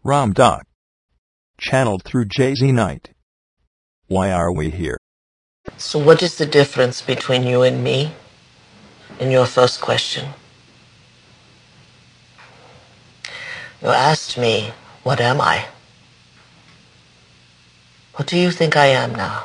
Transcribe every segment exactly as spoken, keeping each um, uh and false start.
Ram Doc. Channeled through Jay Z Knight. Why are we here? So what is the difference between you and me in your first question? You asked me, what am I? What do you think I am now?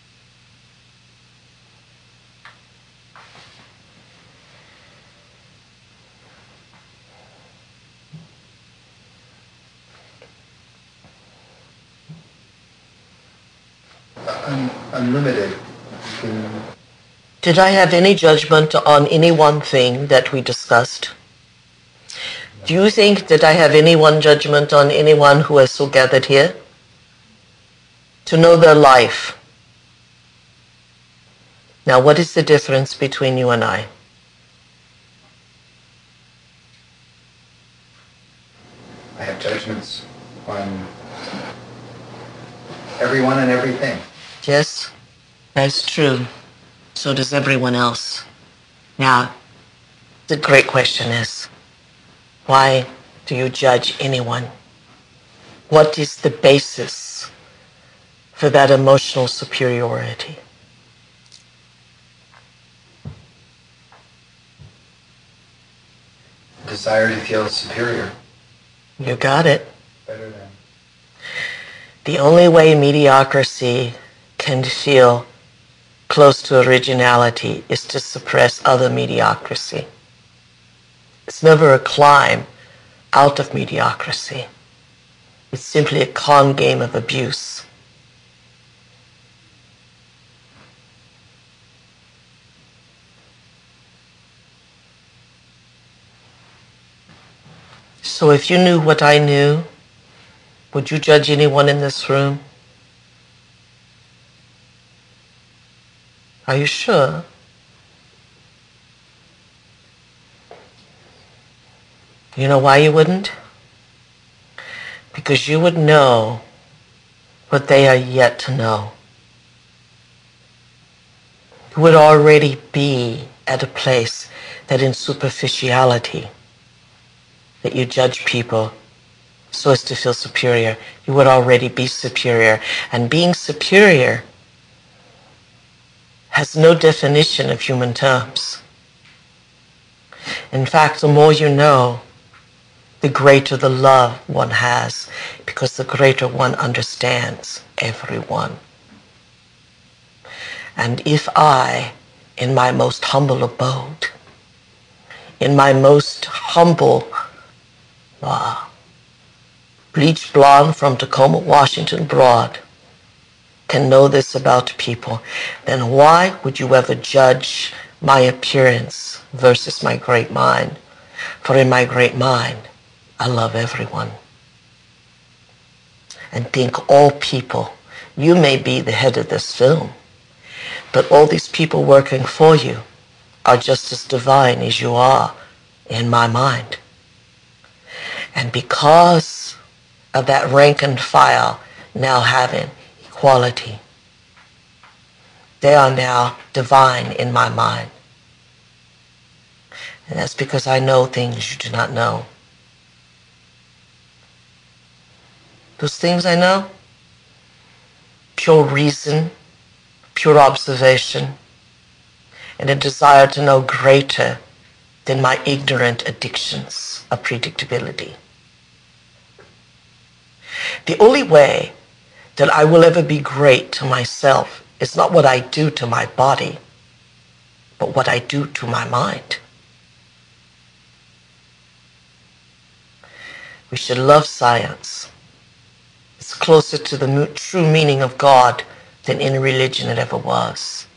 Un- unlimited. Did I have any judgment on any one thing that we discussed? Do you think that I have any one judgment on anyone who has so gathered here? To know their life. Now, what is the difference between you and I? I have judgments on everyone and everything. Yes, that's true. So does everyone else. Now, the great question is, why do you judge anyone? What is the basis for that emotional superiority? Desire to feel superior. You got it. Better than. The only way mediocrity can feel close to originality is to suppress other mediocrity. It's never a climb out of mediocrity. It's simply a con game of abuse. So if you knew what I knew, would you judge anyone in this room? Are you sure? You know why you wouldn't? Because you would know what they are yet to know. You would already be at a place that in superficiality, that you judge people so as to feel superior. You would already be superior. And being superior has no definition of human terms. In fact, the more you know, the greater the love one has, because the greater one understands everyone. And if I, in my most humble abode, in my most humble, uh, bleached blonde from Tacoma, Washington, broad, can know this about people, then why would you ever judge my appearance versus my great mind? For in my great mind, I love everyone. And think all people, you may be the head of this film, but all these people working for you are just as divine as you are in my mind. And because of that rank and file now having equality, they are now divine in my mind. And that's because I know things you do not know. Those things I know, pure reason, pure observation, and a desire to know greater than my ignorant addictions of predictability. The only way that I will ever be great to myself is not what I do to my body, but what I do to my mind. We should love science. It's closer to the true meaning of God than any religion it ever was.